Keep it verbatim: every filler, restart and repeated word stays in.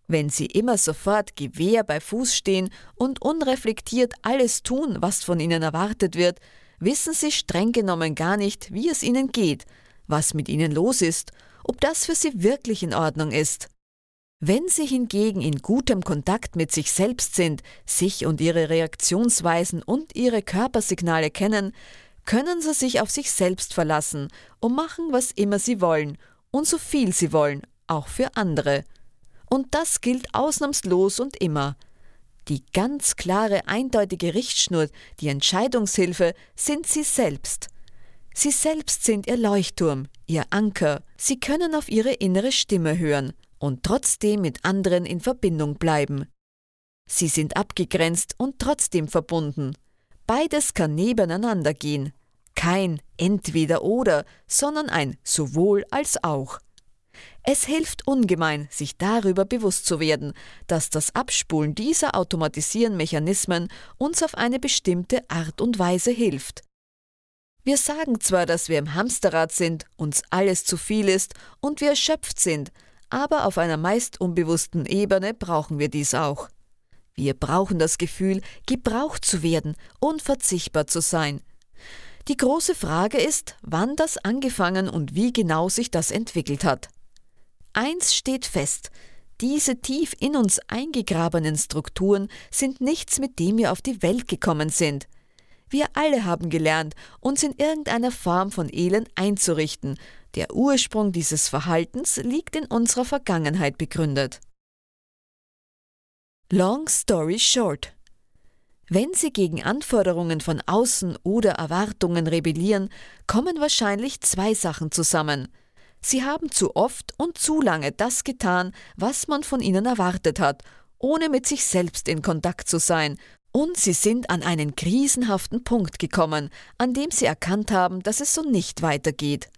Wenn sie immer sofort Gewehr bei Fuß stehen und unreflektiert alles tun, was von ihnen erwartet wird, wissen sie streng genommen gar nicht, wie es ihnen geht, was mit ihnen los ist, ob das für sie wirklich in Ordnung ist. Wenn sie hingegen in gutem Kontakt mit sich selbst sind, sich und ihre Reaktionsweisen und ihre Körpersignale kennen, können sie sich auf sich selbst verlassen und machen, was immer sie wollen und so viel sie wollen, auch für andere. Und das gilt ausnahmslos und immer. Die ganz klare, eindeutige Richtschnur, die Entscheidungshilfe, sind sie selbst. Sie selbst sind ihr Leuchtturm, ihr Anker. Sie können auf ihre innere Stimme hören und trotzdem mit anderen in Verbindung bleiben. Sie sind abgegrenzt und trotzdem verbunden. Beides kann nebeneinander gehen. Kein Entweder-Oder, sondern ein Sowohl als auch. Es hilft ungemein, sich darüber bewusst zu werden, dass das Abspulen dieser automatisierten Mechanismen uns auf eine bestimmte Art und Weise hilft. Wir sagen zwar, dass wir im Hamsterrad sind, uns alles zu viel ist und wir erschöpft sind, aber auf einer meist unbewussten Ebene brauchen wir dies auch. Wir brauchen das Gefühl, gebraucht zu werden, unverzichtbar zu sein. Die große Frage ist, wann das angefangen und wie genau sich das entwickelt hat. Eins steht fest: Diese tief in uns eingegrabenen Strukturen sind nichts, mit dem wir auf die Welt gekommen sind. Wir alle haben gelernt, uns in irgendeiner Form von Elend einzurichten. Der Ursprung dieses Verhaltens liegt in unserer Vergangenheit begründet. Long story short. Wenn Sie gegen Anforderungen von außen oder Erwartungen rebellieren, kommen wahrscheinlich zwei Sachen zusammen. Sie haben zu oft und zu lange das getan, was man von ihnen erwartet hat, ohne mit sich selbst in Kontakt zu sein, und sie sind an einen krisenhaften Punkt gekommen, an dem sie erkannt haben, dass es so nicht weitergeht.